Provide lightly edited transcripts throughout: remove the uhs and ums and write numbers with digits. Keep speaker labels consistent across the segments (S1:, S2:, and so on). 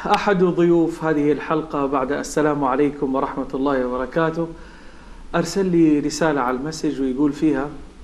S1: أحد ضيوف هذه الحلقة بعد السلام عليكم ورحمة الله وبركاته أرسل لي رسالة على المسج ويقول فيها: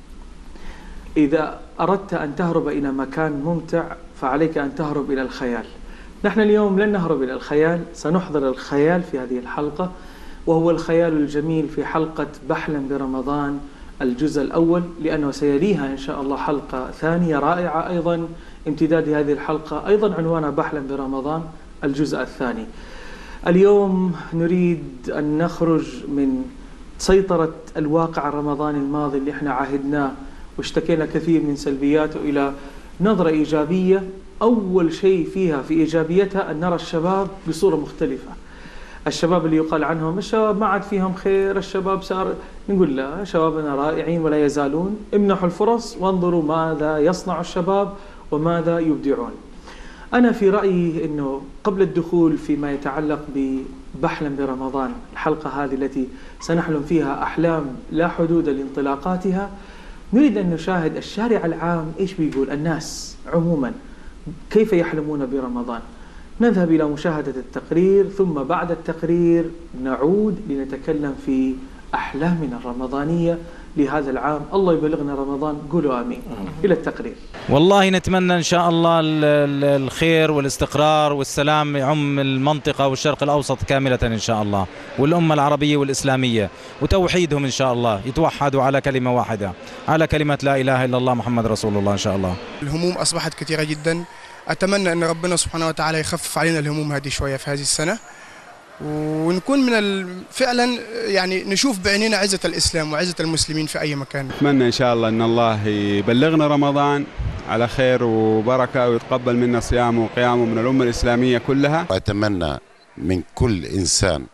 S1: إذا أردت أن تهرب إلى مكان ممتع فعليك أن تهرب إلى الخيال. نحن اليوم لن نهرب إلى الخيال، سنحضر الخيال في هذه الحلقة، وهو الخيال الجميل في حلقة بحلم برمضان الجزء الأول، لأنه سيليها إن شاء الله حلقة ثانية رائعة أيضا امتداد هذه الحلقة، أيضا عنوانها بحلم برمضان الجزء الثاني. اليوم نريد أن نخرج من سيطرة الواقع الرمضاني الماضي اللي احنا عاهدناه واشتكينا كثير من سلبياته إلى نظرة إيجابية. أول شيء فيها في إيجابيتها أن نرى الشباب بصورة مختلفة. الشباب اللي يقال عنهم الشباب ما عاد فيهم خير، الشباب صار، نقول لا، شبابنا رائعين ولا يزالون، امنحوا الفرص وانظروا ماذا يصنع الشباب وماذا يبدعون. أنا في رأيي أنه قبل الدخول فيما يتعلق ببحلم برمضان، الحلقة هذه التي سنحلم فيها أحلام لا حدود لانطلاقاتها، نريد أن نشاهد الشارع العام إيش بيقول، الناس عموما كيف يحلمون برمضان. نذهب إلى مشاهدة التقرير، ثم بعد التقرير نعود لنتكلم في أحلامنا الرمضانية لهذا العام. الله يبلغنا رمضان، قولوا آمين. إلى التقرير.
S2: والله نتمنى إن شاء الله الخير والاستقرار والسلام يعم المنطقة والشرق الأوسط كاملة إن شاء الله، والأمة العربية والإسلامية، وتوحيدهم إن شاء الله، يتوحدوا على كلمة واحدة، على كلمة لا إله إلا الله محمد رسول الله إن شاء الله.
S3: الهموم أصبحت كثيرة جدا، أتمنى أن ربنا سبحانه وتعالى يخفف علينا الهموم هذه شوية في هذه السنة، ونكون من فعلا يعني نشوف بعيننا عزة الإسلام وعزة المسلمين في أي مكان.
S4: أتمنى إن شاء الله أن الله يبلغنا رمضان على خير وبركة، ويتقبل منا صيامه وقيامه من الأمة الإسلامية كلها.
S5: أتمنى من كل إنسان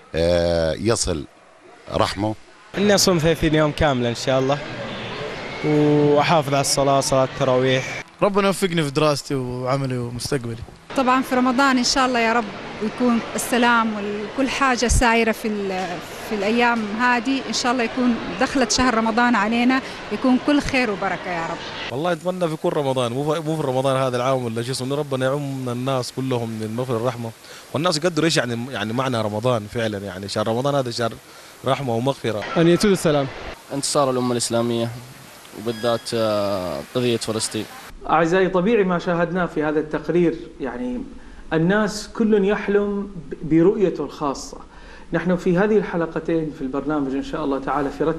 S5: يصل رحمه
S6: إني أصوم 30 يوم كاملة إن شاء الله، وأحافظ على الصلاة، صلاة التراويح.
S7: ربنا يوفقني في دراستي وعملي ومستقبلي.
S8: طبعا في رمضان إن شاء الله يا رب ويكون السلام وكل حاجة سايرة في الأيام هذه، إن شاء الله يكون دخلت شهر رمضان علينا يكون كل خير وبركة يا رب.
S7: والله أتمنى في كل رمضان، مو في رمضان هذا العام ولا شيء، إن ربنا يعم الناس كلهم من المغفرة والرحمة، والناس يقدروا إيش يعني معنى رمضان فعلا. يعني شهر رمضان هذا شهر رحمة ومغفرة.
S6: أن يسود السلام،
S9: انتصار الأمة الإسلامية وبالذات قضية فلسطين.
S1: أعزائي، طبيعي ما شاهدناه في هذا التقرير، يعني الناس كل يحلم برؤيته الخاصة. نحن في هذه الحلقتين في البرنامج إن شاء الله تعالى في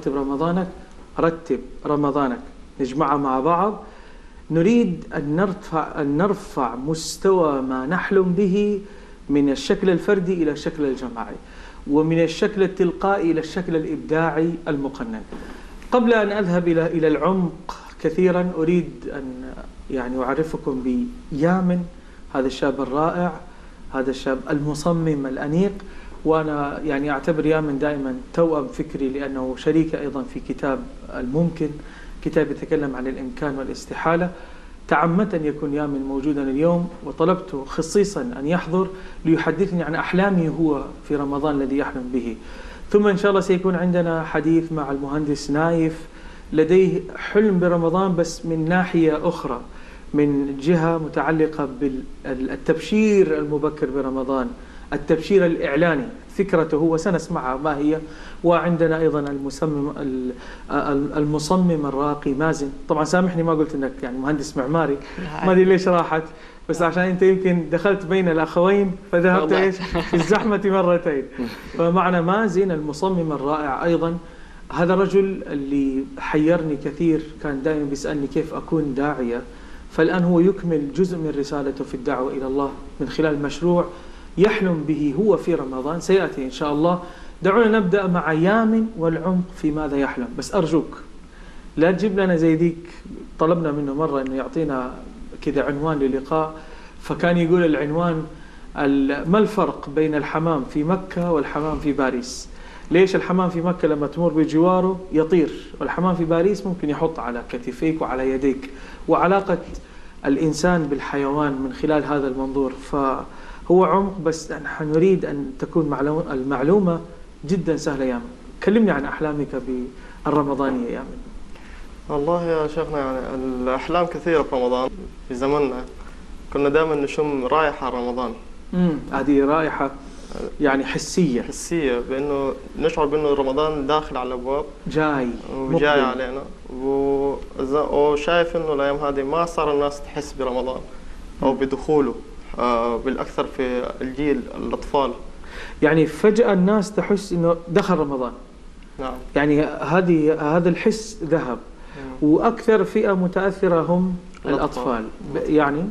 S1: رتب رمضانك نجمعها مع بعض، نريد أن نرفع مستوى ما نحلم به من الشكل الفردي إلى الشكل الجماعي، ومن الشكل التلقائي إلى الشكل الإبداعي المقنن. قبل أن أذهب إلى العمق كثيرا، أريد أن يعني أعرفكم بيامن، هذا الشاب الرائع، هذا الشاب المصمم الأنيق. وأنا يعني أعتبر يامن دائما توأم فكري، لأنه شريك أيضا في كتاب الممكن، كتاب يتكلم عن الإمكان والاستحالة. تعمدت أن يكون يامن موجودا اليوم، وطلبته خصيصا أن يحضر ليحدثني عن أحلامه هو في رمضان الذي يحلم به. ثم إن شاء الله سيكون عندنا حديث مع المهندس نايف، لديه حلم برمضان بس من ناحية أخرى، من جهة متعلقة بالتبشير المبكر برمضان، التبشير الإعلاني، فكرته هو سنسمعها ما هي. وعندنا أيضا المصمم الراقي مازن. طبعا سامحني ما قلت أنك يعني مهندس معماري، ما أدري ليش راحت، بس عشان أنت يمكن دخلت بين الأخوين فذهبت إيش في الزحمة مرتين. فمعنا مازن المصمم الرائع أيضا. هذا الرجل اللي حيرني كثير، كان دائما بيسألني كيف أكون داعية، فالآن هو يكمل جزء من رسالته في الدعوة إلى الله من خلال مشروع يحلم به هو في رمضان، سيأتي إن شاء الله. دعونا نبدأ مع يامن والعمق في ماذا يحلم. بس أرجوك لا تجيب لنا زي ديك، طلبنا منه مرة أنه يعطينا كذا عنوان للقاء، فكان يقول العنوان ما الفرق بين الحمام في مكة والحمام في باريس؟ ليش الحمام في مكة لما تمر بجواره يطير، والحمام في باريس ممكن يحط على كتفيك وعلى يديك؟ وعلاقة الإنسان بالحيوان من خلال هذا المنظور. فهو عمق، بس نحن نريد أن تكون المعلومة جدا سهلة. يا من كلمني عن أحلامك بالرمضانية يا من.
S10: والله يا شيخنا يعني الأحلام كثيرة في رمضان. في زمننا كنا دائما نشم رائحة رمضان،
S1: هذه رائحة يعني حسية
S10: بأنه نشعر بأنه رمضان داخل على الأبواب،
S1: جاي
S10: وجاي علينا، وشايف إنه الأيام هذه ما صار الناس تحس برمضان أو بدخوله بالأكثر في الجيل الأطفال.
S1: يعني فجأة الناس تحس إنه دخل رمضان.
S10: نعم.
S1: يعني هذا الحس ذهب، وأكثر فئة متأثرة هم الأطفال. يعني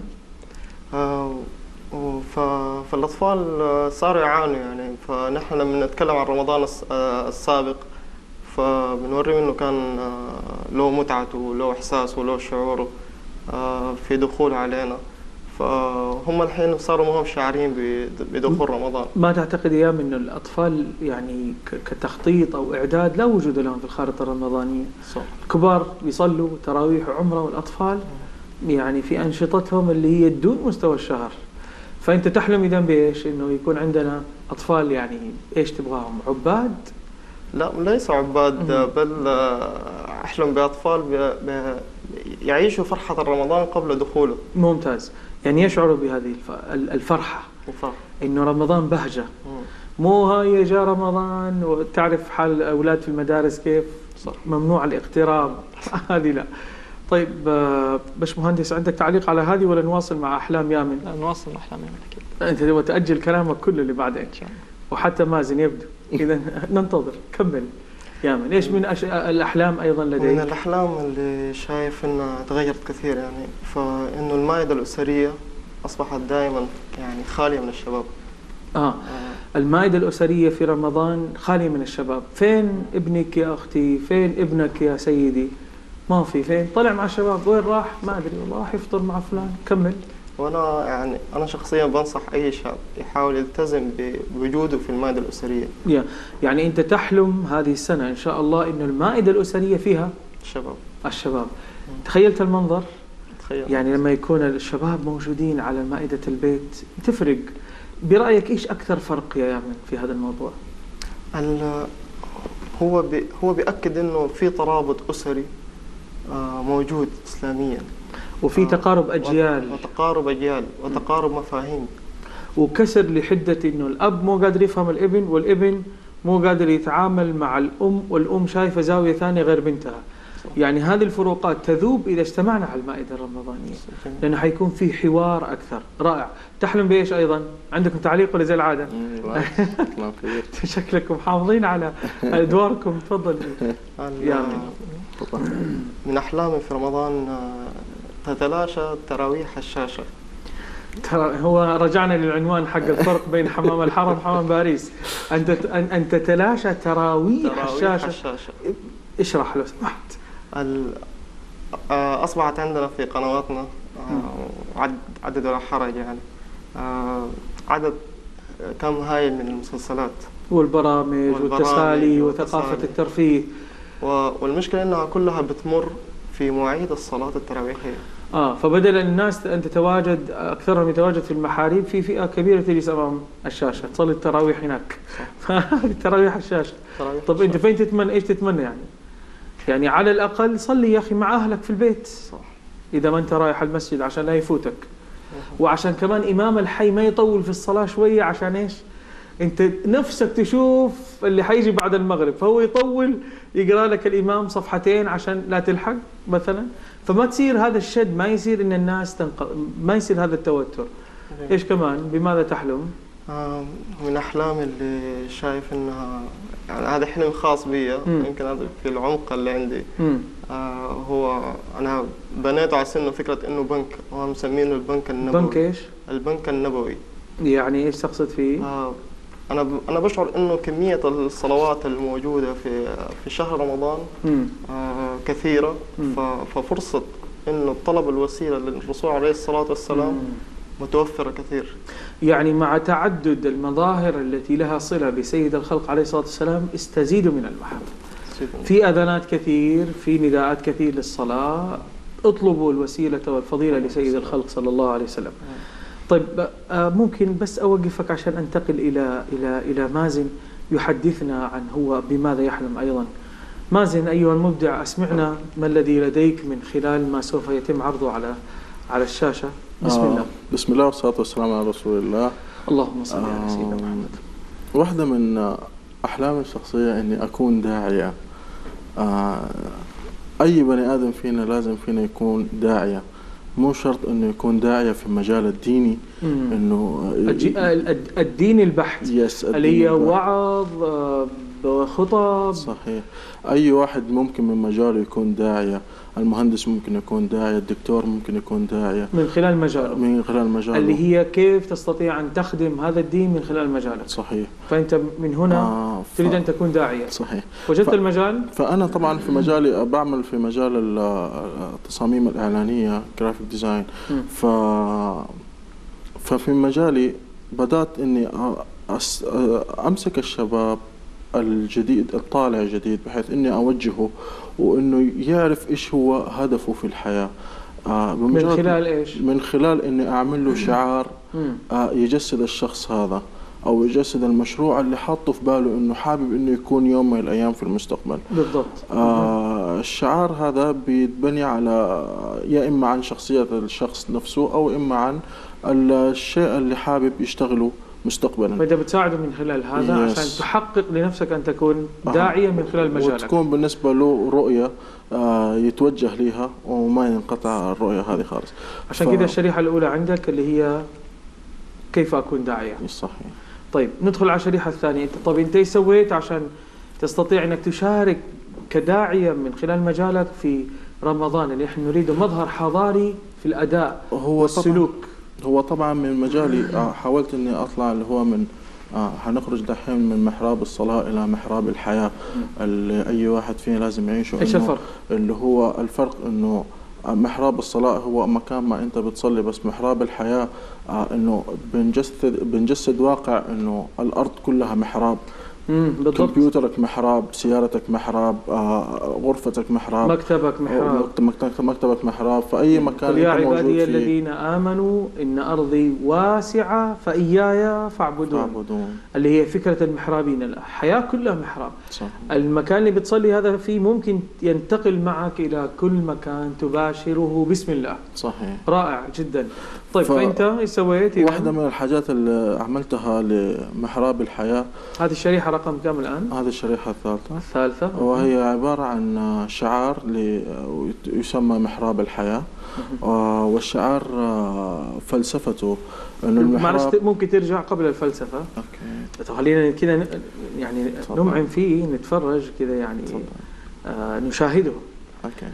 S10: فالأطفال صاروا يعانوا يعني. فنحن لما نتكلم عن رمضان السابق فبنوري إنه كان له متعته وله إحساسه وله شعوره في دخول علينا، فهم الحين صاروا ما هم شاعرين بدخول رمضان.
S1: ما تعتقد يا إنه الأطفال يعني كتخطيط أو إعداد لا وجود لهم في الخارطة الرمضانية؟
S10: صح.
S1: الكبار بيصلوا تراويح وعمرة، والأطفال يعني في أنشطتهم اللي هي دون مستوى الشهر. فأنت تحلم إذا بإيش؟ إنه يكون عندنا أطفال يعني إيش تبغاهم؟ عباد؟
S10: لا، ليس عباد، بل أحلم بأطفال يعيشوا فرحة رمضان قبل دخوله.
S1: ممتاز. يعني يشعروا بهذه الفرحة، إنه رمضان بهجة، مو هاي جاء رمضان وتعرف حال الأولاد في المدارس كيف
S10: صح.
S1: ممنوع الاقتراب. هذه لا. طيب باش مهندس، عندك تعليق على هذه ولا نواصل مع أحلام يامن؟
S11: لا، نواصل مع أحلام يامن أكيد.
S1: أنت تبغى تأجل كلامك كله اللي بعدين إن شاء الله، وحتى مازن يبدو. إذا ننتظر. كمل يامن. إيش من الأحلام أيضا لديك؟
S10: من الأحلام اللي شايف إنها تغيرت كثير يعني، فإنه المائدة الأسرية أصبحت دائما يعني خالية من الشباب.
S1: المائدة الأسرية في رمضان خالية من الشباب. فين ابنك يا أختي؟ فين ابنك يا سيدي؟ ما في. فين؟ طلع مع الشباب. وين راح؟ ما أدري والله، راح يفطر مع فلان. كمل.
S10: وأنا يعني أنا شخصيا بنصح أي شاب يحاول يلتزم بوجوده في المائدة الأسرية.
S1: يعني أنت تحلم هذه السنة إن شاء الله إنه المائدة الأسرية فيها الشباب. تخيلت المنظر؟
S10: تخيل.
S1: يعني لما يكون الشباب موجودين على مائدة البيت تفرق. برأيك إيش أكثر فرق يا يامن في هذا الموضوع؟
S10: هو بيأكد إنه في ترابط أسري موجود إسلاميا،
S1: وفي تقارب أجيال
S10: وتقارب مفاهيم،
S1: وكسر لحدة إنه الأب مو قادر يفهم الابن، والابن مو قادر يتعامل مع الأم، والأم شايفة زاوية ثانية غير بنتها. يعني هذه الفروقات تذوب إذا اجتمعنا على المائدة الرمضانية، لأنه حيكون في حوار أكثر. رائع. تحلم بإيش أيضا؟ عندكم تعليق ولا زي العادة؟ شكلكم حافظين على أدواركم. تفضل
S10: من أحلامي في رمضان تتلاشى تراويح الشاشة.
S1: هو رجعنا للعنوان حق الفرق بين حمام الحرم وحمام باريس. أن تتلاشى تراويح الشاشة. اشرح لو سمحت.
S10: أصبحت عندنا في قنواتنا عدد ولا حرج يعني عدد كم هائل من المسلسلات
S1: والبرامج والتسالي وثقافة الترفيه.
S10: والمشكلة أنها كلها بتمر في مواعيد الصلاة التراويحية.
S1: فبدل الناس أن تتواجد أكثرهم يتواجد في المحاريب، في فئة كبيرة تجلس أمام الشاشة تصلي التراويح هناك. هذه تراويح الشاشة. طب أنت فين تتمنى؟ إيش تتمنى يعني على الأقل صلي يا أخي مع أهلك في البيت.
S10: صح.
S1: إذا ما أنت رايح المسجد عشان لا يفوتك، وعشان كمان إمام الحي ما يطول في الصلاة شوية. عشان إيش؟ أنت نفسك تشوف اللي حيجي بعد المغرب، فهو يطول يقرأ لك الإمام صفحتين عشان لا تلحق مثلا. فما تصير هذا الشد، ما يصير إن الناس ما يصير هذا التوتر. إيش كمان؟ بماذا تحلم؟
S10: من أحلامي اللي شايف إنها يعني هذا حلم خاص بي، يمكن هذا في العمق اللي عندي. هو أنا بنيته على سنه فكرة إنه بنك، هو مسمينه البنك النبوي.
S1: بنك إيش؟
S10: البنك النبوي.
S1: يعني إيش تقصد فيه؟
S10: أنا بشعر إنه كمية الصلوات الموجودة في شهر رمضان كثيرة، ففرصة إنه طلب الوسيلة للرسول عليه الصلاة والسلام متوفرة كثير.
S1: يعني مع تعدد المظاهر التي لها صلة بسيد الخلق عليه الصلاة والسلام استزيد من المحبة. في أذانات كثير، في نداءات كثير للصلاة. اطلبوا الوسيلة والفضيلة لسيد الخلق صلى الله عليه وسلم. طيب ممكن بس أوقفك عشان أنتقل إلى مازن يحدثنا عن هو بماذا يحلم أيضا. مازن أيها المبدع، أسمعنا ما الذي لديك من خلال ما سوف يتم عرضه على الشاشة. بسم الله.
S12: بسم الله والصلاة والسلام على رسول الله.
S1: اللهم صل على سيدنا محمد.
S11: واحدة من أحلامي الشخصية إني أكون داعية. أي بني آدم فينا لازم فينا يكون داعية، مو شرط إنه يكون داعية في المجال الديني. إنه
S1: الدين البحت اللي هي وعظ خطب.
S11: صحيح. أي واحد ممكن من مجاله يكون داعية. المهندس ممكن يكون داعية، الدكتور ممكن يكون داعية
S1: من خلال مجاله، اللي هي كيف تستطيع أن تخدم هذا الدين من خلال مجالك.
S11: صحيح.
S1: فأنت من هنا تريد أن تكون داعية.
S11: صحيح.
S1: وجدت المجال؟
S11: فأنا طبعا في مجالي بعمل في مجال التصاميم الإعلانية، جرافيك ديزاين. ففي مجالي بدأت إني أمسك الشباب الجديد الطالع جديد بحيث إني أوجهه وإنه يعرف إيش هو هدفه في الحياة.
S1: من خلال إيش؟
S11: من خلال إني أعمل له شعار يجسد الشخص هذا، أو يجسد المشروع اللي حاطه في باله إنه حابب إنه يكون يوم من الأيام في المستقبل.
S1: بالضبط.
S11: الشعار هذا بيتبني على يا إما عن شخصية الشخص نفسه أو إما عن الشيء اللي حابب يشتغله مستقبلا.
S1: فإذا بتساعده من خلال هذا عشان تحقق لنفسك أن تكون داعية من خلال مجالك،
S11: وتكون بالنسبة له رؤية يتوجه لها وما ينقطع الرؤية هذه خالص.
S1: عشان كده الشريحة الأولى عندك اللي هي كيف أكون داعية.
S11: صحيح.
S1: طيب ندخل على الشريحة الثانية. طب أنت إيش سويت عشان تستطيع أنك تشارك كداعية من خلال مجالك في رمضان اللي احنا نريده مظهر حضاري في الأداء والسلوك؟
S11: هو طبعا من مجالي حاولت اني اطلع اللي هو من هنخرج دحين من محراب الصلاة الى محراب الحياة اللي اي واحد فينا لازم يعيشه.
S1: ايش الفرق؟
S11: اللي هو الفرق انه محراب الصلاة هو مكان ما انت بتصلي، بس محراب الحياة انه بنجسد واقع انه الارض كلها محراب. كمبيوترك محراب، سيارتك محراب، غرفتك محراب، مكتبك محراب، فأي مكان
S1: يا عبادي الذين آمنوا إن أرضي واسعة فإياي فاعبدون. اللي هي فكرة المحرابين. الحياة كلها محراب.
S11: صح.
S1: المكان اللي بتصلي هذا فيه ممكن ينتقل معك إلى كل مكان تباشره بسم الله.
S11: صحيح.
S1: رائع جدا. طيب فأنت ايش سويت؟
S11: واحدة من الحاجات اللي عملتها لمحراب الحياة،
S1: هذه الشريحة رقم كم الآن؟
S11: هذه الشريحة الثالثة. وهي عبارة عن شعار يسمى محراب الحياة. والشعار فلسفته انه
S1: المحراب ممكن ترجع قبل الفلسفة.
S11: اوكي.
S1: طب خلينا كذا يعني نمعن فيه، نتفرج كذا يعني نشاهده.
S11: اوكي.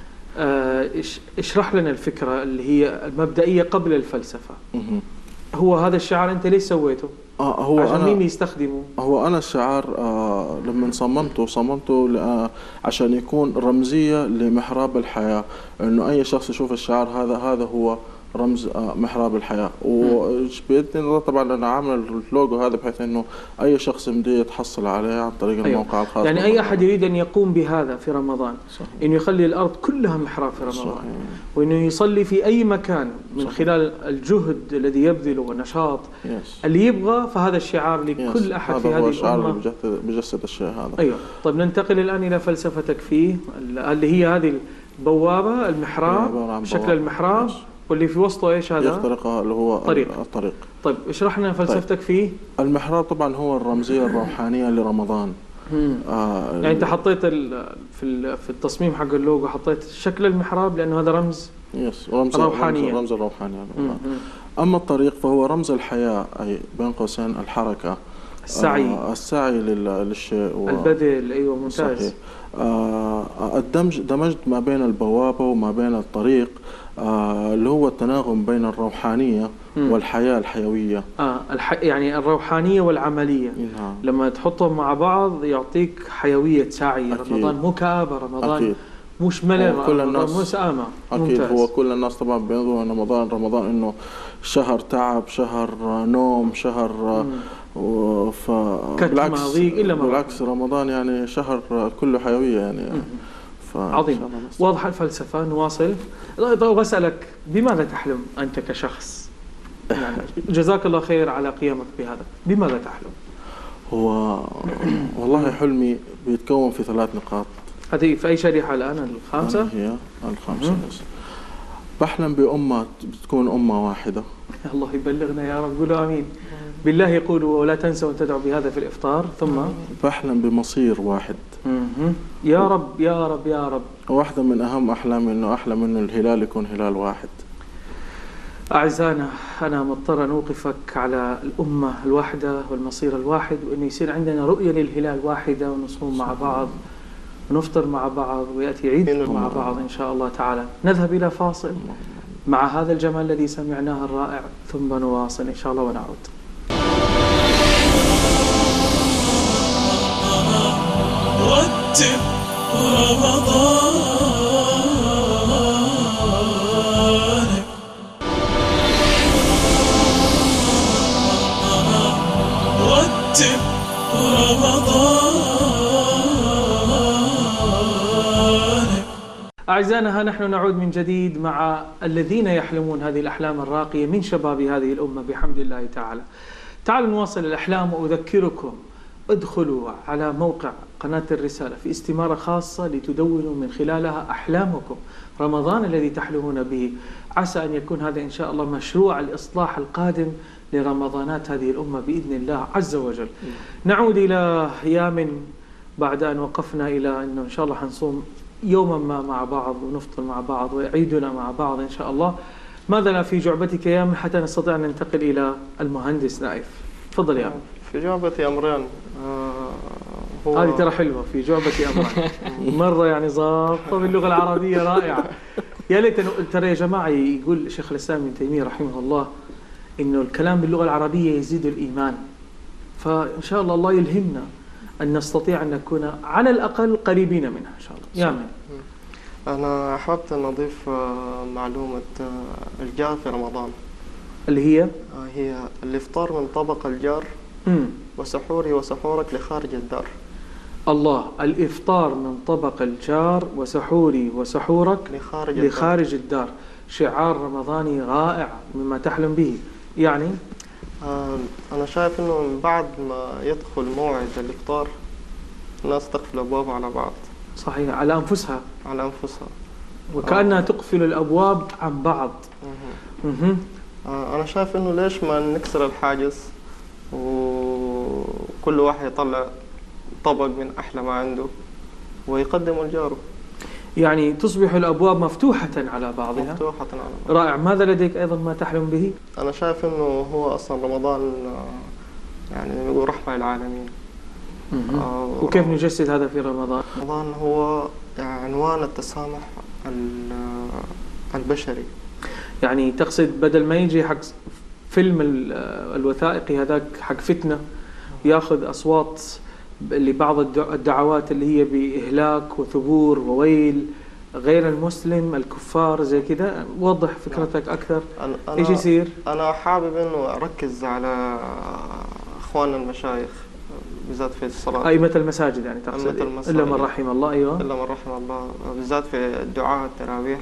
S1: اشرح لنا الفكرة اللي هي المبدئية قبل الفلسفة. هو هذا الشعار أنت ليش سويته؟
S11: هو
S1: عشان مين يستخدمه؟
S11: هو أنا الشعار لما صممته عشان يكون رمزية لمحراب الحياة، إنه أي شخص يشوف الشعار هذا هو رمز محراب الحياة. وبإذن الله طبعا أنا عامل اللوجو هذا بحيث إنه أي شخص بدي يتحصل عليه عن طريق الموقع الخاص.
S1: يعني أي أحد يريد أن يقوم بهذا في رمضان. صحيح. إنه يخلي الأرض كلها محراب في رمضان. صحيح. وإنه يصلي في أي مكان من صحيح. خلال الجهد الذي يبذله والنشاط اللي يبغى، فهذا الشعار لكل أحد في هذه الأمة.
S11: هذا اللي بجسد الشيء هذا.
S1: أيوة. طيب ننتقل الآن إلى فلسفتك فيه، اللي هي هذه البوابة، المحراب، شكل المحراب، واللي في وسطه ايش هذا؟
S11: يخترقها اللي هو الطريق.
S1: طيب اشرح لنا فلسفتك فيه.
S11: المحراب طبعا هو الرمزية الروحانية لرمضان.
S1: يعني انت حطيت في التصميم حق اللوجو حطيت شكل المحراب لانه هذا رمز روحانية.
S11: رمز الروحانية. اما الطريق فهو رمز الحياة، اي بين قوسين الحركة، السعي للشيء
S1: البذل. ايوه ممتاز.
S11: صحيح. دمجت ما بين البوابة وما بين الطريق، اللي هو التناغم بين الروحانية والحياة الحيوية.
S1: يعني الروحانية والعملية. لما تحطهم مع بعض يعطيك حيوية سعي. أكيد. رمضان مو كآبة، رمضان مش ملل، رمضان مو سآمة.
S11: أكيد. هو كل الناس طبعا بينظروا أن رمضان إنه شهر تعب، شهر نوم، شهر بالعكس رمضان يعني شهر كله حيوية يعني.
S1: عظيم. واضحة الفلسفة. نواصل. طيب أسألك، بماذا تحلم أنت كشخص؟ يعني جزاك الله خير على قيامك بهذا. بماذا تحلم؟
S11: هو والله حلمي بيتكون في 3 نقاط.
S1: هذه في أي شريحة الآن؟ الخامسة؟
S11: هي الخامسة. بحلم بأمة بتكون أمة واحدة.
S1: الله يبلغنا يا رب. قولوا آمين. بالله يقولوا ولا تنسوا أن تدعوا بهذا في الإفطار. ثم
S11: بحلم بمصير واحد.
S1: يا رب يا رب يا رب.
S11: واحدة من أهم أحلامي إنه أحلم إنه الهلال يكون هلال واحد.
S1: أعزائنا، أنا مضطر أن أوقفك على الأمة الواحدة والمصير الواحد، وأن يصير عندنا رؤية للهلال واحدة، ونصوم مع بعض ونفطر مع بعض، ويأتي عيد مع بعض إن شاء الله تعالى. نذهب إلى فاصل مع هذا الجمال الذي سمعناه الرائع، ثم نواصل إن شاء الله ونعود. رتب رمضان، رتب رمضان. أعزائنا، ها نحن نعود من جديد مع الذين يحلمون هذه الأحلام الراقية من شباب هذه الأمة بحمد الله تعالى. تعالوا نواصل الأحلام، وأذكركم ادخلوا على موقع قناة الرسالة في استمارة خاصة لتدونوا من خلالها أحلامكم، رمضان الذي تحلمون به. عسى أن يكون هذا إن شاء الله مشروع الإصلاح القادم لرمضانات هذه الأمة بإذن الله عز وجل. نعود إلى أيام بعد أن وقفنا إلى أنه إن شاء الله حنصوم يوما ما مع بعض ونفطر مع بعض وعيدنا مع بعض إن شاء الله. ماذا لا في جعبتك يا من حتى نستطيع أن ننتقل إلى المهندس نايف؟ تفضل يا من.
S10: في جعبتي أمرين.
S1: هذه ترى حلوة، في جعبتي أمرين. مرة يعني ظابطة باللغة العربية رائعة. يا ليت ترى يا جماعة، يقول شيخ الإسلام ابن تيمية رحمه الله إنه الكلام باللغة العربية يزيد الإيمان، فإن شاء الله الله يلهمنا أن نستطيع أن نكون على الأقل قريبين منها إن شاء الله. يا من.
S10: أنا أحببت أن أضيف معلومة الجار في رمضان،
S1: اللي
S10: هي الإفطار من طبق الجار وسحوري وسحورك لخارج الدار.
S1: الله، الإفطار من طبق الجار وسحوري وسحورك لخارج الدار. شعار رمضاني رائع مما تحلم به. يعني
S10: أنا شايف أنه من بعد ما يدخل موعد الإفطار الناس تقفل أبواب على بعض.
S1: صحيح، على أنفسها.
S10: على أنفسها،
S1: وكأنها تقفل الأبواب عن بعض.
S10: أنا شايف أنه ليش ما نكسر الحاجز وكل واحد يطلع طبق من أحلى ما عنده ويقدمه لجاره. يعني
S1: تصبح الأبواب مفتوحة على بعضها.
S10: مفتوحة على بعضها.
S1: رائع. ماذا لديك أيضا ما تحلم به؟
S10: أنا شايف أنه هو أصلا رمضان يعني نقول رحمة للعالمين.
S1: وكيف نجسد هذا في رمضان؟
S10: رمضان هو عنوان التسامح البشري.
S1: يعني تقصد بدل ما يجي حق فيلم الوثائقي هذاك حق فتنة ياخذ أصوات لبعض الدعوات اللي هي بإهلاك وثبور وويل غير المسلم الكفار زي كذا، وضح فكرتك أكثر. إيش يصير؟
S10: أنا حابب إنه أركز على إخواننا المشايخ بالذات في الصلاة،
S1: أئمة المساجد يعني تقصد. إلا من رحم الله. أيوة،
S10: إلا من رحم الله، بالذات في الدعاء التراويح.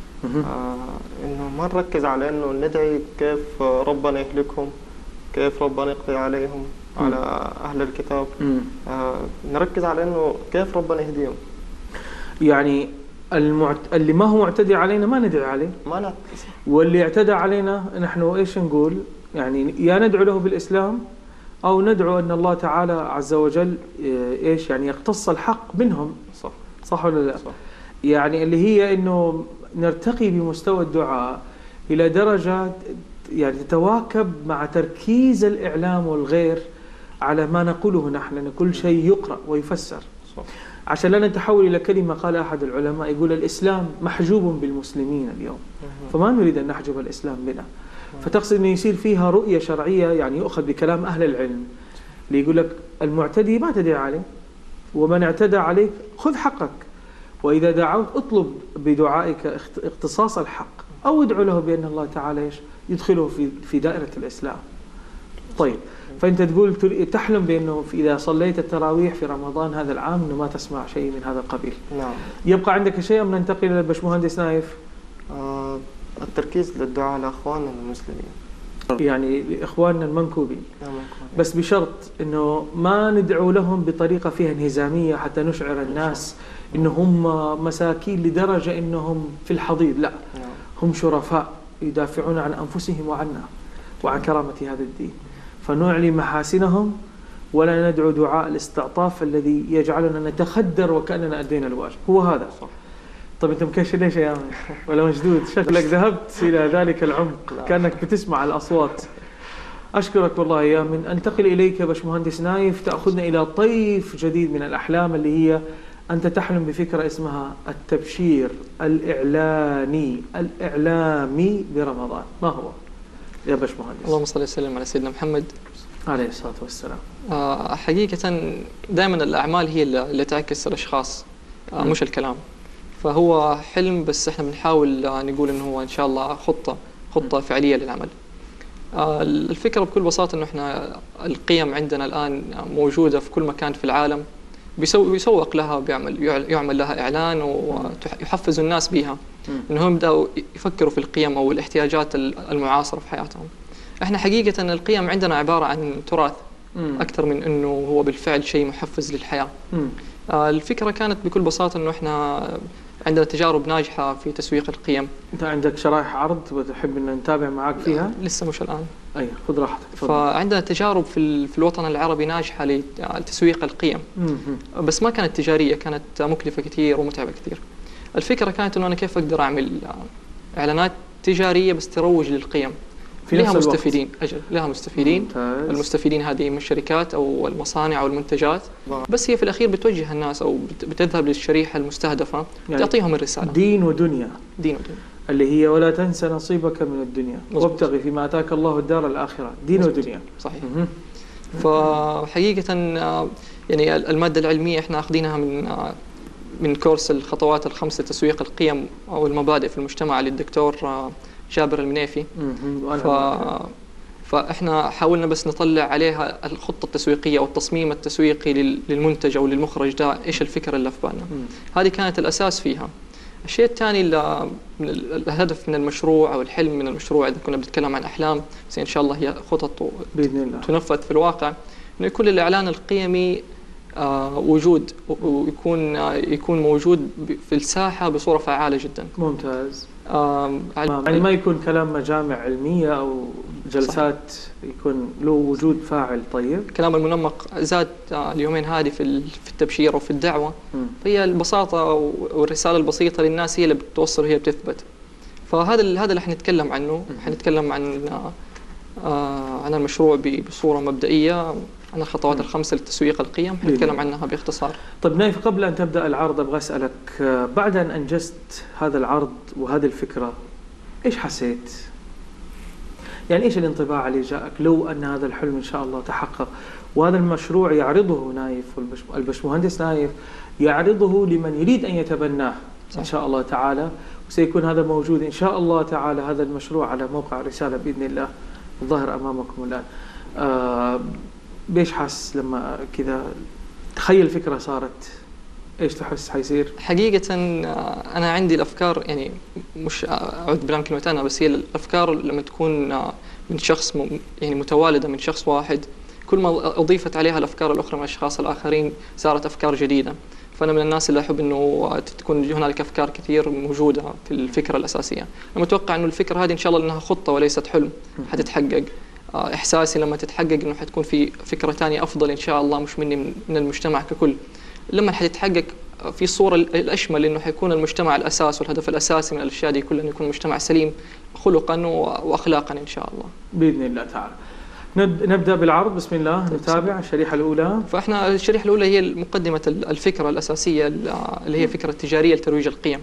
S10: إنه ما نركز على إنه ندعي كيف ربنا يهلكهم، كيف ربنا يقضي عليهم على أهل الكتاب. نركز على إنه كيف ربنا يهديهم.
S1: يعني اللي ما هو معتدي علينا ما ندعي عليه،
S10: ما نعتدي.
S1: واللي اعتدى علينا نحن إيش نقول؟ يعني يا ندعو له بالإسلام أو ندعو أن الله تعالى عز وجل إيش يعني يقتص الحق منهم. صح ولا لا؟ صح. يعني اللي هي إنه نرتقي بمستوى الدعاء إلى درجة يعني تتواكب مع تركيز الإعلام والغير على ما نقوله نحن، لأن كل شيء يقرأ ويفسر. صح. عشان لا نتحول إلى كلمة قال أحد العلماء يقول الإسلام محجوب بالمسلمين اليوم، فما نريد أن نحجب الإسلام بنا. فتقصد أن يصير فيها رؤية شرعية، يعني يؤخذ بكلام أهل العلم اللي يقول لك المعتدي ما تدعي عليه، ومن اعتدى عليك خذ حقك، وإذا دعوت اطلب بدعائك اقتصاص الحق، أو ادعو له بأن الله تعالى يدخله في دائرة الإسلام. طيب، فأنت تقول تحلم بأنه إذا صليت التراويح في رمضان هذا العام أنه ما تسمع شيء من هذا القبيل.
S10: نعم.
S1: يبقى عندك شيء أم ننتقل إلى الباشمهندس نايف؟
S10: التركيز للدعاء لأخواننا المسلمين، يعني
S1: لإخواننا المنكوبين، بس بشرط أنه ما ندعو لهم بطريقة فيها انهزامية حتى نشعر الناس إنهم مساكين لدرجة إنهم في الحضيض. لا، هم شرفاء يدافعون عن أنفسهم وعنا وعن كرامة هذا الدين. فنعلي محاسنهم ولا ندعو دعاء الاستعطاف الذي يجعلنا نتخدر وكأننا أدينا الواجب. هو هذا. طيب أنت مكشر ليش يا عمي ولا مشدود؟ شكلك ذهبت إلى ذلك العمق كأنك بتسمع الأصوات. أشكرك والله يا من. أنتقل إليك باشمهندس نايف، تأخذنا إلى طيف جديد من الأحلام اللي هي أنت تحلم بفكرة اسمها التبشير الإعلامي برمضان. ما هو يا باشمهندس؟
S12: اللهم صل وسلم على سيدنا محمد
S1: عليه الصلاة والسلام.
S12: حقيقة دائما الأعمال هي اللي تعكس الأشخاص مش الكلام. فهو حلم بس احنا بنحاول نقول انه هو ان شاء الله خطة فعلية للعمل. الفكرة بكل بساطة انه احنا القيم عندنا الآن موجودة في كل مكان في العالم، بيسوق لها، يعمل لها إعلان ويحفز الناس بها انهم يبدأوا يفكروا في القيم او الاحتياجات المعاصرة في حياتهم. احنا حقيقة القيم عندنا عبارة عن تراث أكثر من انه هو بالفعل شيء محفز للحياة. الفكرة كانت بكل بساطة انه احنا عندنا تجارب ناجحة في تسويق القيم.
S1: أنت عندك شرائح عرض وتحب أن نتابع معك فيها؟
S12: لسه مش الآن.
S1: أي خذ راحتك.
S12: فعندنا تجارب في الوطن العربي ناجحة لتسويق القيم. بس ما كانت تجارية، كانت مكلفة كثير ومتعبة كثير. الفكرة كانت أنه أنا كيف أقدر أعمل إعلانات تجارية بس تروج للقيم. لها مستفيدين. لها مستفيدين. المستفيدين هذه من الشركات أو المصانع أو المنتجات، بس هي في الأخير بتوجه الناس أو بتذهب للشريحة المستهدفة، يعني تعطيهم الرسالة.
S1: دين ودنيا.
S12: دين ودنيا
S1: اللي هي ولا تنسى نصيبك من الدنيا وابتغي فيما آتاك الله الدار الآخرة. دين ودنيا.
S12: صحيح. فحقيقة يعني المادة العلمية احنا أخذينها من كورس الخطوات الخمسة لتسويق القيم أو المبادئ في المجتمع للدكتور جابر المنيفي. فإحنا حاولنا بس نطلع عليها الخطة التسويقية أو التصميم التسويقي للمنتج أو للمخرج ده، إيش الفكرة اللي في بالنا. هذه كانت الأساس فيها. الشيء الثاني الهدف من المشروع أو الحلم من المشروع، إذا كنا بنتكلم عن أحلام بس إن شاء الله هي خطط
S1: بإذن الله
S12: تنفذ في الواقع، إنه يكون الإعلان القيمي وجود ويكون موجود في الساحة بصورة فعالة جدا.
S1: ممتاز. يعني ما يكون كلام مجامع علمية أو جلسات، صحيح. يكون له وجود فاعل. طيب.
S12: كلام المنمق زاد اليومين هذه في التبشير وفي الدعوة. هي البساطة والرسالة البسيطة للناس هي اللي بتوصل وهي بتثبت. فهذا اللي حنتكلم عنه. حنتكلم عن المشروع بصورة مبدئية، عن الخطوات الخمسة لتسويق القيم، حنتكلم عنها باختصار.
S1: طيب نايف، قبل أن تبدأ العرض أبغى أسألك، بعد أن أنجزت هذا العرض وهذه الفكرة إيش حسيت؟ يعني إيش الانطباع اللي جاءك لو أن هذا الحلم إن شاء الله تحقق وهذا المشروع يعرضه نايف والبشمهندس نايف يعرضه لمن يريد أن يتبناه إن شاء الله تعالى، وسيكون هذا موجود إن شاء الله تعالى هذا المشروع على موقع رسالة بإذن الله الظاهر أمامكم الآن. بيش حس لما كذا تخيل الفكرة صارت؟ ايش تحس حيصير؟
S12: حقيقة أنا عندي الأفكار، يعني مش أعود بالله كلمة أنا، بس هي الأفكار لما تكون من شخص يعني متوالدة من شخص واحد، كل ما أضيفت عليها الأفكار الأخرى من الأشخاص الآخرين صارت أفكار جديدة. فأنا من الناس اللي أحب إنه تكون هنالك أفكار كثير موجودة في الفكرة الأساسية. أنا متوقع إنه الفكرة هذه إن شاء الله إنها خطة وليست حلم حتتحقق. إحساسي لما تتحقق إنه حتكون في فكرة تانية أفضل إن شاء الله، مش مني من المجتمع ككل. لما حتتحقق في الصورة الأشمل إنه حيكون المجتمع الأساس والهدف الأساسي من الأشياء دي كلها إنه يكون مجتمع سليم خلقا وأخلاقا إن شاء الله
S1: بإذن الله تعالى. نبدأ بالعرض. بسم الله. نتابع الشريحة الأولى.
S12: فإحنا الشريحة الأولى هي مقدمة الفكرة الأساسية اللي هي فكرة تجارية لترويج القيم.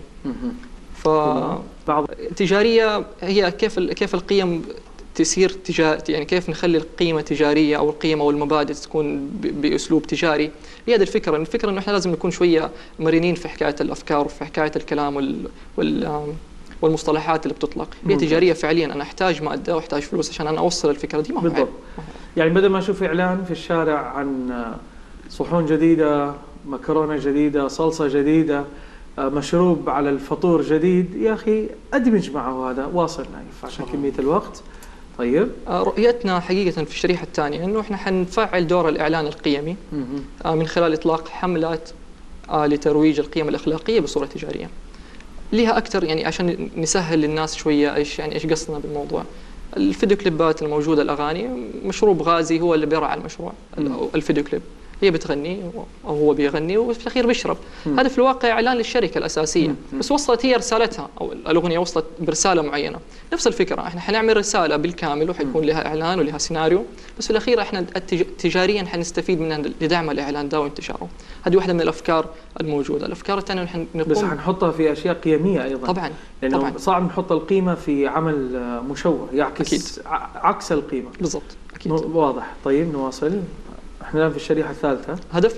S12: تجارية هي كيف القيم تسير يعني كيف نخلي القيمة تجارية أو القيم أو المبادئ تكون بأسلوب تجاري. هي هذه الفكرة. الفكرة إنه إحنا لازم نكون شوية مرنين في حكاية الأفكار وفي حكاية الكلام والمصطلحات اللي بتطلق. هي تجارية فعليا، أنا أحتاج مادة وأحتاج فلوس عشان أنا أوصل الفكرة دي.
S1: بالضبط. يعني بدل ما أشوف إعلان في الشارع عن صحون جديدة، مكرونة جديدة، صلصة جديدة، مشروب على الفطور جديد، يا أخي أدمج معه هذا. واصل نايف عشان كمية الوقت. طيب.
S12: رؤيتنا حقيقة في الشريحة الثانية إنه إحنا حنفعل دور الإعلان القيمي من خلال إطلاق حملات لترويج القيم الأخلاقية بصورة تجارية. لها أكثر يعني عشان نسهل للناس شوية إيش قصدنا بالموضوع. الفيديو كليبات الموجودة، الأغاني، مشروب غازي هو اللي بيرعى المشروع. الفيديو كليب هي بتغني أو هو بيغني وفي الأخير بيشرب. هذا في الواقع إعلان للشركة الأساسية، بس وصلت هي رسالتها أو الأغنية وصلت برسالة معينة. نفس الفكرة، إحنا حنعمل رسالة بالكامل وحيكون لها إعلان ولها سيناريو، بس في الأخير إحنا تجاريا حنستفيد منها لدعم الإعلان ده وانتشاره. هذه واحدة من الأفكار الموجودة. الأفكار الثانية نحن نقوم
S1: بس حنحطها في أشياء قيمية أيضا.
S12: طبعا
S1: لأنه
S12: طبعا
S1: صعب نحط القيمة في عمل مشوه يعكس
S12: أكيد.
S1: عكس القيمة.
S12: بالضبط أكيد.
S1: واضح. طيب نواصل. احنا الآن في الشريحة الثالثة.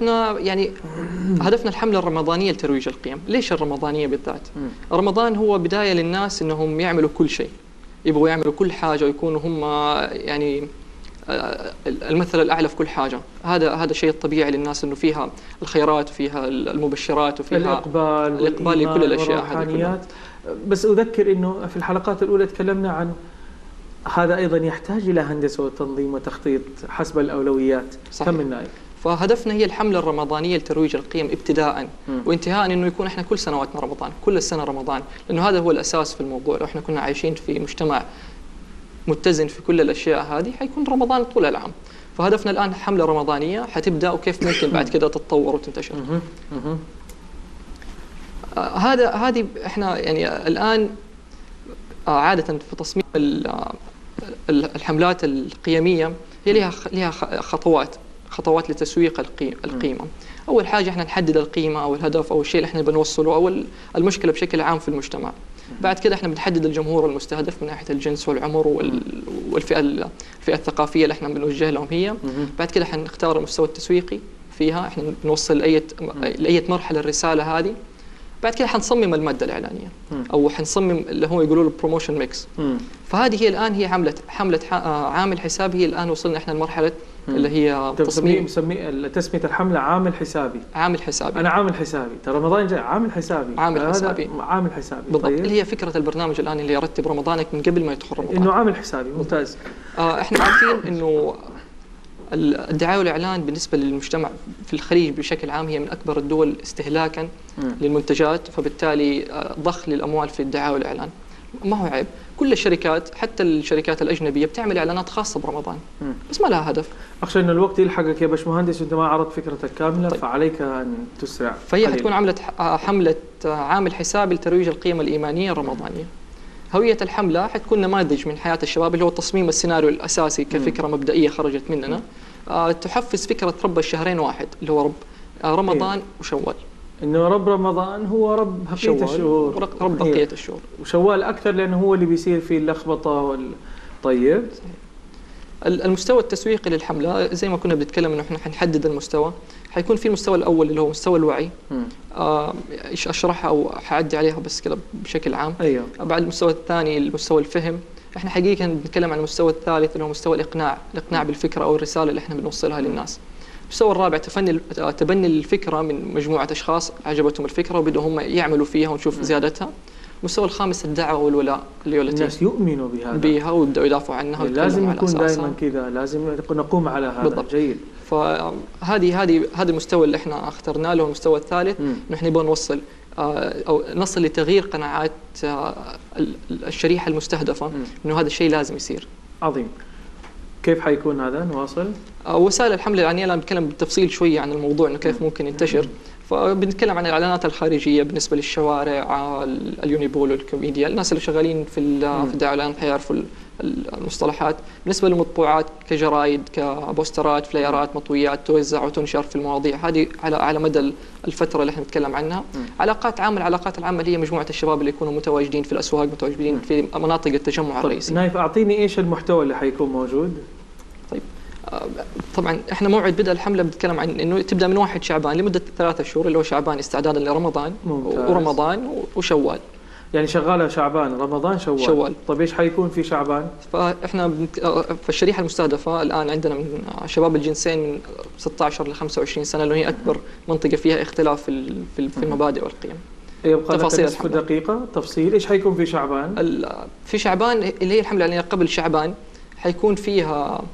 S12: هدفنا الحملة الرمضانية لترويج القيم. ليش الرمضانية بالذات؟ رمضان هو بداية للناس انهم يعملوا كل شيء، يبغوا يعملوا كل حاجة ويكونوا هم يعني المثل الأعلى في كل حاجة. هذا شيء طبيعي للناس، انه فيها الخيرات وفيها المبشرات وفيها الإقبال لكل الأشياء هذه.
S1: بس أذكر انه في الحلقات الأولى تكلمنا عن هذا أيضا يحتاج إلى هندسة وتنظيم وتخطيط حسب الأولويات.
S12: صحيح.
S1: كملنا.
S12: فهدفنا هي الحملة الرمضانية لترويج القيم ابتداء وانتهاء، انه يكون احنا كل سنواتنا رمضان، كل السنة رمضان، لانه هذا هو الاساس في الموضوع. لو احنا كنا عايشين في مجتمع متزن في كل الاشياء هذه حيكون رمضان طول العام. فهدفنا الان حملة رمضانية حتبدا، وكيف ممكن بعد كده تتطور وتنتشر. هذه احنا يعني الان عادة في تصميم الحملات القيمية هي لها خطوات لتسويق القيمة. أول حاجة احنا نحدد القيمة أو الهدف أو الشيء اللي احنا بنوصله أو المشكلة بشكل عام في المجتمع. بعد كده احنا بنحدد الجمهور المستهدف من ناحية الجنس والعمر والفئة الثقافية اللي احنا بنوجه لهم هي. بعد كده حنختار المستوى التسويقي فيها، احنا بنوصل لأي مرحلة الرسالة هذه. بعد كده حنصمم المادة الإعلانية أو حنصمم اللي هو يقولوا له بروموشن ميكس. فهذه هي الآن هي حملة عامل حسابي. هي الآن وصلنا احنا لمرحلة اللي هي
S1: تسمية الحملة عامل حسابي.
S12: عامل حسابي.
S1: أنا عامل حسابي، ترى رمضان جاي عامل حسابي.
S12: عامل حسابي.
S1: عامل حسابي.
S12: بالضبط.
S1: طيب.
S12: اللي هي فكرة البرنامج الآن اللي يرتب رمضانك من قبل ما يدخل رمضان.
S1: إنه عامل حسابي. ممتاز.
S12: احنا عارفين إنه الدعاية والإعلان بالنسبة للمجتمع في الخليج بشكل عام هي من أكبر الدول استهلاكا للمنتجات، فبالتالي ضخ للأموال في الدعاية والإعلان ما هو عيب. كل الشركات حتى الشركات الأجنبية بتعمل إعلانات خاصة برمضان بس ما لها هدف.
S1: أخشى أن الوقت يلحقك يا باشمهندس وأنت ما عرضت فكرتك كاملة. طيب. فعليك أن تسرع.
S12: فهي حتكون حملة عامل حسابي لترويج القيم الإيمانية الرمضانية. هوية الحملة حتكون نماذج من حياة الشباب، اللي هو تصميم السيناريو الأساسي كفكرة مبدئية خرجت مننا. تحفز فكرة رب الشهرين واحد، اللي هو رمضان وشوال.
S1: إنه رب رمضان هو رب بقية الشهور.
S12: رب بقية الشهور.
S1: وشوال أكثر لأنه هو اللي بيصير فيه اللخبطة طيب.
S12: المستوى التسويقي للحملة زي ما كنا بنتكلم إنه إحنا حنحدد المستوى. حيكون في المستوى الأول اللي هو مستوى الوعي. أشرحها أو حأعدي عليها بس كده بشكل عام.
S1: أيوه.
S12: بعد المستوى الثاني المستوى الفهم. إحنا حقيقة بنتكلم عن المستوى الثالث اللي هو مستوى الإقناع بالفكرة أو الرسالة اللي إحنا بنوصلها للناس. المستوى الرابع تبني الفكرة من مجموعة أشخاص عجبتهم الفكرة وبدأوا هم يعملوا فيها ونشوف زيادتها. المستوى الخامس الدعوة والولاء،
S1: الناس يؤمنوا
S12: بها ويبدأوا يدافعوا عنها.
S1: لازم يكون دائما كذا، لازم نقوم على هذا.
S12: بالضبط.
S1: جيد.
S12: فهذه المستوى اللي احنا اخترناه له، المستوى الثالث. نحن نبغى نوصل أو نصل لتغيير قناعات الشريحة المستهدفة إنه هذا الشيء لازم يصير.
S1: عظيم. كيف حيكون هذا؟ نواصل.
S12: وسائل الحملة الإعلانية الآن بنتكلم بالتفصيل شوية عن الموضوع إنه كيف ممكن ينتشر. فبنتكلم عن الإعلانات الخارجية بالنسبة للشوارع، اليونيبول والكوميديا. الناس اللي شغالين في الدعاية والإعلان حيعرفوا المصطلحات. بالنسبة للمطبوعات كجرايد، كبوسترات، فلايرات، مطويات توزع وتنشر في المواضيع هذه على مدى الفترة اللي احنا نتكلم عنها. علاقات عامة، العلاقات العامة هي مجموعة الشباب اللي يكونوا متواجدين في الأسواق، متواجدين في مناطق التجمع الرئيسي.
S1: نايف، أعطيني إيش المحتوى اللي حيكون موجود؟
S12: طيب طبعا احنا موعد بدء الحملة بنتكلم عن انه تبدأ من 1 شعبان لمدة 3 شهور، اللي هو شعبان استعدادا لرمضان.
S1: ممتاز.
S12: ورمضان وشوال.
S1: يعني شغالة شعبان، رمضان، شوال. طيب ايش حيكون في شعبان؟
S12: فاحنا في الشريحة المستهدفة الآن عندنا من شباب الجنسين من 16 ل 25 سنة، اللي هي أكبر منطقة فيها اختلاف في المبادئ والقيم.
S1: يبقى تفاصيل نصف دقيقة تفصيل ايش حيكون في شعبان؟
S12: في شعبان اللي هي الحملة الإعلانية قبل شعبان حيكون فيها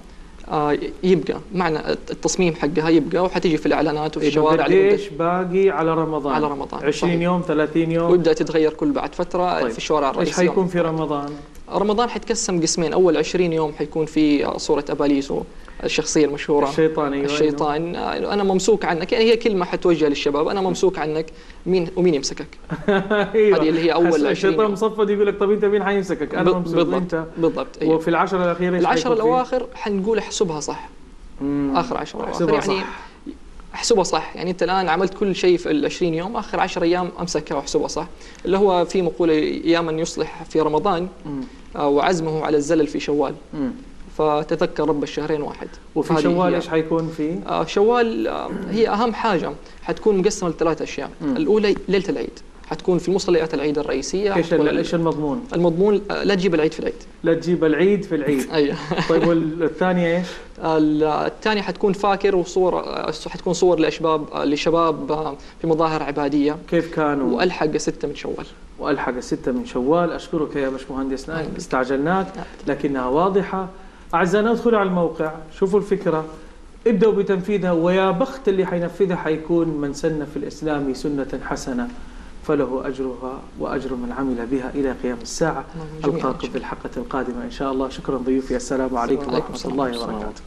S12: يبقى معنى التصميم حقها يبقى، وحتيجي في الاعلانات وفي الشوارع.
S1: قديش باقي على رمضان؟
S12: على رمضان
S1: 20 يوم 30 يوم،
S12: ويبدا تتغير كل بعد فتره. طيب. في الشوارع الرئيسيه
S1: ايش حيكون في رمضان؟
S12: رمضان حيتقسم قسمين. اول 20 يوم حيكون في صوره اباليسو الشخصيه المشهوره الشيطان. انا ممسوك عنك، يعني هي كلمه حتوجه للشباب، انا ممسوك عنك، ومين يمسكك؟
S1: أيوة.
S12: هذه اللي هي اول 20
S1: الشيطان مصفد يقول لك طب انت مين حيمسكك؟ انا ممسوك انت.
S12: بالضبط. أيوة.
S1: وفي العشر الاخيره
S12: العشر الاواخر حنقول احسبها صح. اخر 10 اواخر يعني احسبها صح. يعني انت الان عملت كل شيء في ال 20 يوم، اخر 10 ايام امسكها واحسبها صح. اللي هو في مقوله يا من يصلح في رمضان وعزمه على الزلل في شوال. فتذكر رب الشهرين واحد.
S1: وفي شوال ايش حيكون فيه؟
S12: شوال هي اهم حاجه حتكون مقسمه لثلاث اشياء. الاولى ليله العيد، حتكون في مصليات العيد الرئيسيه.
S1: ايش المضمون؟
S12: المضمون لا تجيب العيد في العيد.
S1: لا تجيب العيد في العيد.
S12: ايوه.
S1: طيب والثانيه ايش؟
S12: الثانيه حتكون فاكر وصور، حتكون صور لشباب في مظاهر عباديه.
S1: كيف كانوا؟
S12: والحق 6 من شوال.
S1: والحق 6 من شوال. اشكرك يا باشمهندس نايف، استعجلناك لكنها واضحه. أعزائنا ادخلوا على الموقع، شوفوا الفكرة، ابدأوا بتنفيذها، ويا بخت اللي حينفذها حيكون من سن في الإسلام سنة حسنة فله أجرها وأجر من عمل بها إلى قيام الساعة. ألقاكم في الحلقة القادمة إن شاء الله. شكرا ضيوفي، السلام عليكم ورحمة الله وبركاته.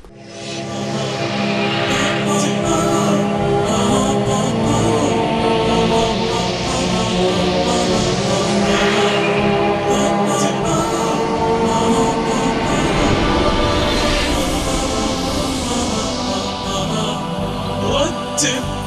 S13: رتب